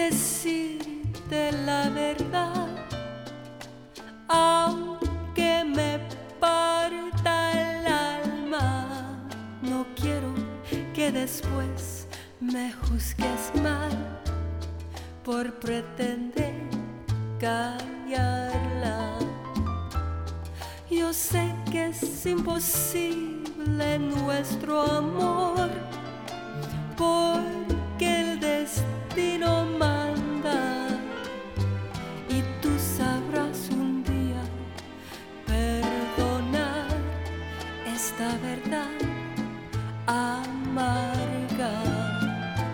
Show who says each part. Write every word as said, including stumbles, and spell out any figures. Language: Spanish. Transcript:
Speaker 1: decirte la verdad, aunque me parta el alma. No quiero que después me juzgues mal por pretender callarla. Yo sé que es imposible nuestro amor, por